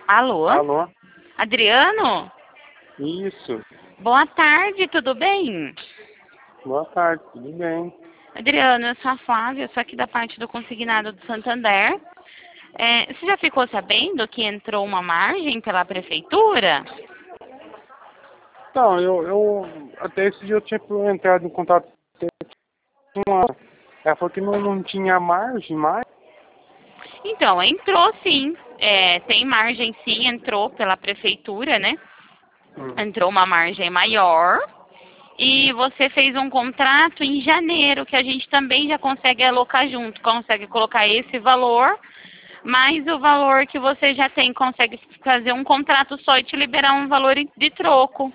Alô? Alô? Adriano? Isso. Boa tarde, tudo bem? Boa tarde, tudo bem? Adriano, eu sou a Flávia, eu sou aqui da parte do Consignado do Santander. Você já ficou sabendo que entrou uma margem pela prefeitura? Então, eu até esse dia eu tinha entrado em contato com uma. Ela falou que não tinha margem mais. Então, entrou sim. Tem margem sim, entrou pela prefeitura, né? Entrou uma margem maior. E você fez um contrato em janeiro, que a gente também já consegue alocar junto, consegue colocar esse valor, mais o valor que você já tem, consegue fazer um contrato só e te liberar um valor de troco.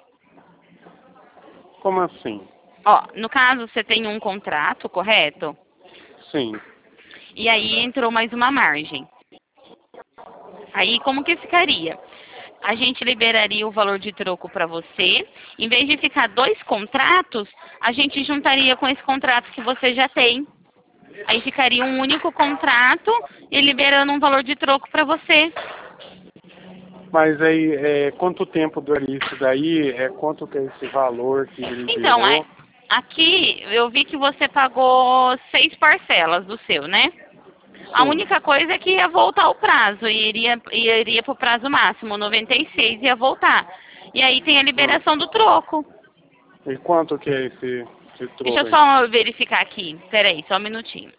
Como assim? Ó, no caso, você tem um contrato, correto? Sim. E aí entrou mais uma margem. Aí, como que ficaria? A gente liberaria o valor de troco para você. Em vez de ficar 2 contratos, a gente juntaria com esse contrato que você já tem. Aí ficaria um único contrato e liberando um valor de troco para você. Mas aí, quanto tempo duraria isso daí? Quanto que é esse valor que ele Então, liberou? aqui eu vi que você pagou 6 parcelas do seu, né? A Sim. única coisa é que ia voltar o prazo, e iria para o prazo máximo, 96 ia voltar. E aí tem a liberação do troco. E quanto que é esse Deixa troco eu aí? só verificar aqui. Peraí, só um minutinho.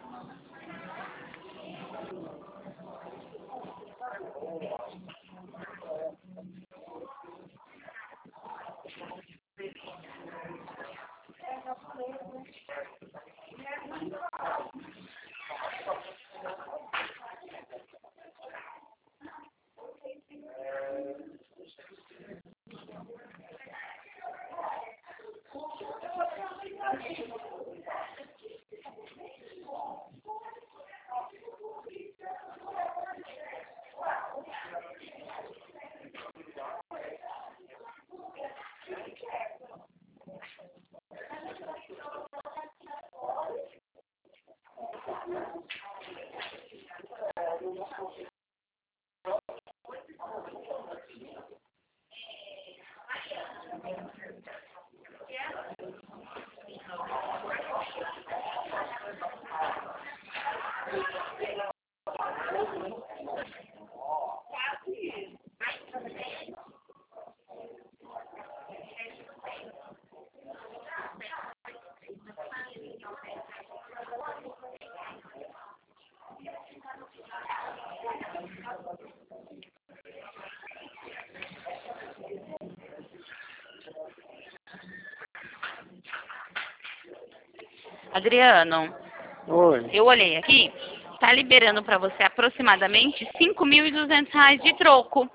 Adriano, Oi. eu olhei aqui, tá liberando para você aproximadamente R$ 5.200 de troco.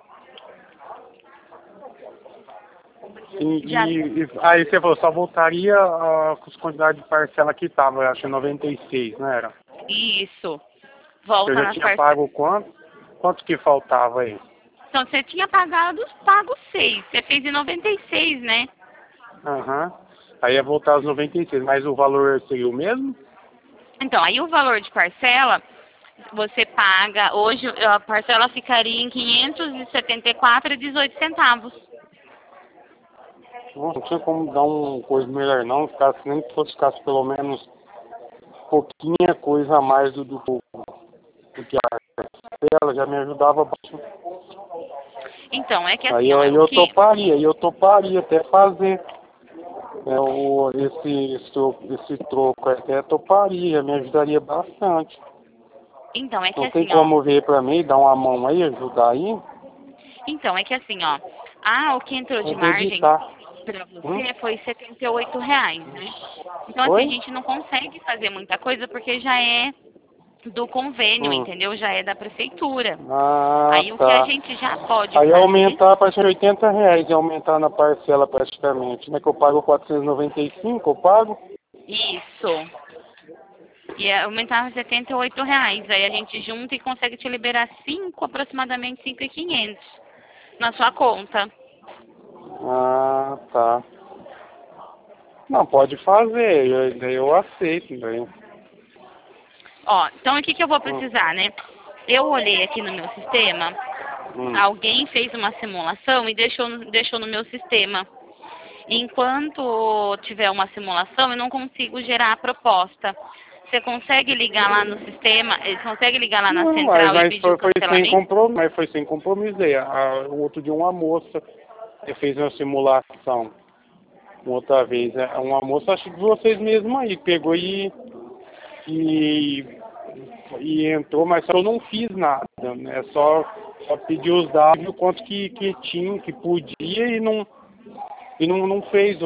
Já Aí você falou, só voltaria com as quantidades de parcela que tava, eu acho 96, não era? isso. Eu Volta já nas tinha parcelas. pago quanto? Quanto que faltava aí? Então, você tinha pago 6. Você fez em 96, né? Aham. Aí ia voltar aos 96, mas o valor seria o mesmo? Então, aí o valor de parcela, você paga, hoje a parcela ficaria em 574,18 centavos. Nossa, não tinha como dar uma coisa melhor não, ficasse, nem que fosse ficasse pelo menos pouquinha coisa a mais do que a parcela, já me ajudava bastante. Então, é que Aí assim, ó, o eu que... toparia até fazer esse troco, até toparia, me ajudaria bastante. Então, é que Não tem assim, ó. como ver pra mim, dar uma mão aí, ajudar aí? Então, é que assim, ó. O que entrou de Vou margem debitar. pra você foi R$ 78, né? Então, assim, a Oi? gente não consegue fazer muita coisa porque já é do convênio, Hum. entendeu? Já é da prefeitura. Ah, Aí o que a tá. gente já pode Aí fazer, aumentar para ser R$ 80, e aumentar na parcela praticamente, né? Que eu pago 495, eu pago? isso. E aumentar R$ 78. Aí a gente junta e consegue te liberar aproximadamente 5.500 na sua conta. Ah, tá. Não, pode fazer, eu aceito, daí. Ó, então o que eu vou Hum, precisar, né? Eu olhei aqui no meu sistema Alguém fez uma simulação e deixou no meu sistema. Enquanto tiver uma simulação, eu não consigo gerar a proposta. Você consegue ligar lá no sistema, consegue ligar lá na Não, central e pedir o foi sem cancelamento? compromisso, mas foi sem compromisso. Aí, o outro dia uma moça fez uma simulação. Outra vez, uma moça, acho que de vocês mesmo aí, pegou e entrou, mas eu não fiz nada, né? Só pedi os dados, viu quanto que tinha, que podia e não fez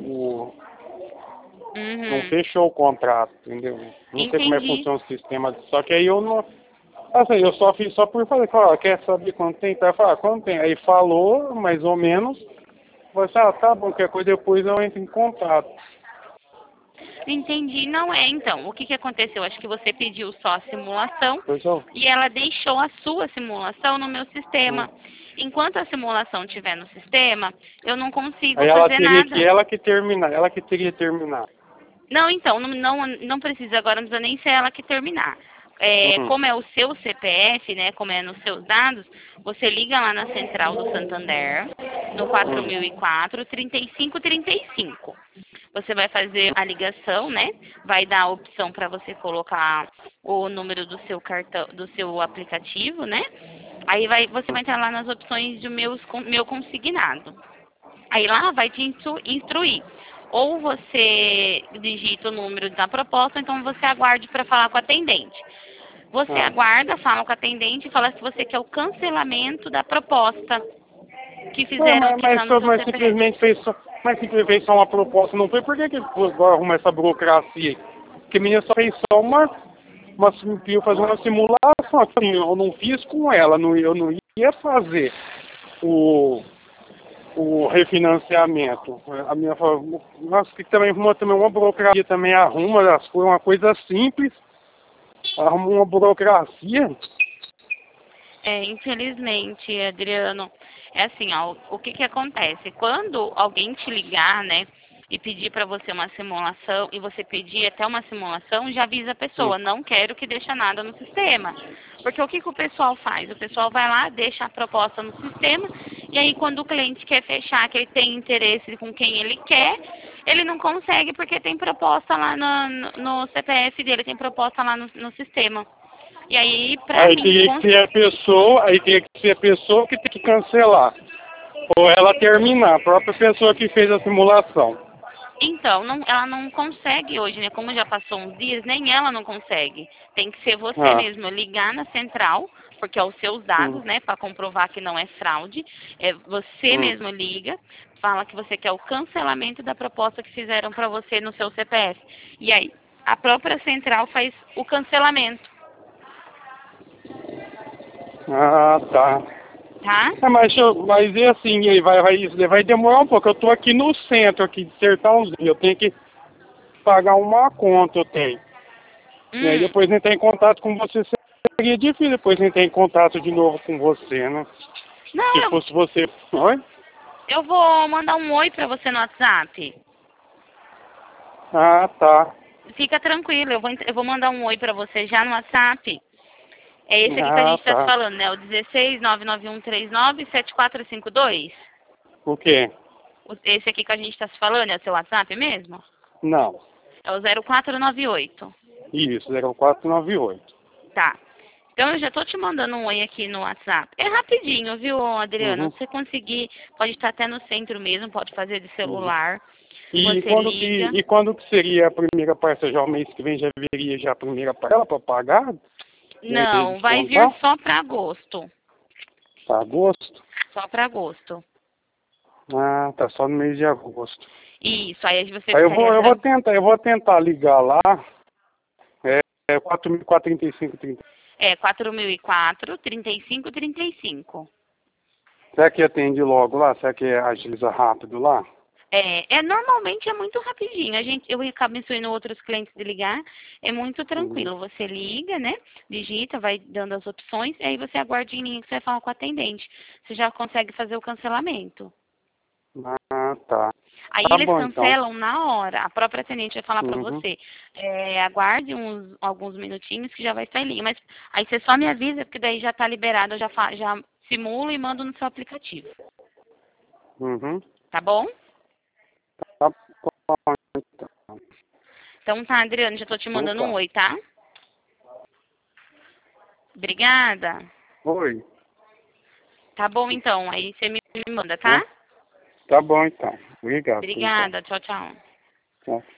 não fechou o contrato, entendeu? Não sei como é que Entendi. funciona o sistema, só que aí eu não, assim, eu só fiz só por fazer, falei, quer saber quanto tem? Tá, falar, quanto tem? Aí falou, mais ou menos, você, tá bom, qualquer coisa depois eu entro em contato. Entendi. Não é, então. O que aconteceu? Acho que você pediu só a simulação Pessoal, e ela deixou a sua simulação no meu sistema. Enquanto a simulação estiver no sistema, eu não consigo aí ela fazer teria nada. ela que teria que terminar. Não, então, não precisa agora, não precisa nem ser ela que terminar. Como é o seu CPF, né, como é nos seus dados, você liga lá na central do Santander, no 4004 3535. Você vai fazer a ligação, né? Vai dar a opção para você colocar o número do seu cartão, do seu aplicativo, né? Aí você vai entrar lá nas opções do meu consignado. Aí lá vai te instruir. Ou você digita o número da proposta, ou então você aguarde para falar com o atendente. Você aguarda, fala com o atendente e fala se você quer o cancelamento da proposta que fizeram aqui tá no seu Mas CPF. simplesmente fez só uma proposta, não foi? Por que agora arruma essa burocracia aí? Porque a menina só fez só eu fazer uma simulação, assim, eu não fiz com ela, eu não ia fazer o refinanciamento. A minha falou, nossa, que também arruma também uma burocracia, também arruma, foi uma coisa simples, arruma uma burocracia. Infelizmente, Adriano, é assim, ó, o que acontece? Quando alguém te ligar, né, e pedir para você uma simulação, e você pedir até uma simulação, já avisa a pessoa, não quero que deixe nada no sistema. Porque o que o pessoal faz? O pessoal vai lá, deixa a proposta no sistema, e aí quando o cliente quer fechar, que ele tem interesse com quem ele quer, ele não consegue porque tem proposta lá no CPF dele, tem proposta lá no sistema. E aí, pra mim... Teria que ser a pessoa que tem que cancelar. Ou ela terminar, a própria pessoa que fez a simulação. Então, ela não consegue hoje, né? Como já passou uns dias, nem ela não consegue. Tem que ser você mesmo ligar na central, porque é os seus dados, né? Para comprovar que não é fraude. Você mesmo liga, fala que você quer o cancelamento da proposta que fizeram para você no seu CPF. E aí, a própria central faz o cancelamento. Ah, tá. Tá? Mas e assim, vai demorar um pouco. Eu tô aqui no centro, aqui de Sertãozinho. Eu tenho que pagar uma conta, eu tenho. E aí depois entrar em contato com você seria difícil, depois entrar em contato de novo com você, né? Não, Se fosse você... Oi? eu vou mandar um oi pra você no WhatsApp. Ah, tá. Fica tranquilo, eu vou mandar um oi pra você já no WhatsApp. É esse aqui que a gente tá falando, né? O 16 99139 7452. O quê? Esse aqui que a gente tá se falando é o seu WhatsApp mesmo? Não. É o 0498. Isso, 0498. Tá. Então eu já tô te mandando um oi aqui no WhatsApp. É rapidinho, viu, Adriana? Se você conseguir, pode estar até no centro mesmo, pode fazer de celular. E quando que seria a primeira parcela? Já o mês que vem já viria já a primeira parcela para pagar? Não, vai vir só para agosto. Para agosto? Só para agosto. Ah, tá só no mês de agosto. Isso, aí você eu vou tentar ligar lá. 4.435. É 4004 3535. Será que atende logo lá? Será que agiliza rápido lá? Normalmente é muito rapidinho. Eu acabo instruindo outros clientes de ligar. É muito tranquilo. Você liga, né? Digita, vai dando as opções, e aí você aguarda em linha que você vai falar com o atendente. Você já consegue fazer o cancelamento. Ah, tá. Aí eles cancelam na hora. A própria atendente vai falar para você. Aguarde alguns minutinhos que já vai estar em linha. Mas aí você só me avisa, porque daí já está liberado. Eu já simulo e mando no seu aplicativo. Uhum. Tá bom? Tá bom, então. Então tá, Adriano, já tô te mandando um Tá. oi, tá? Obrigada. Oi. Tá bom, então. Aí você me manda, tá? Tá bom, então. Obrigado. Obrigada. Tchau, tchau. Tchau.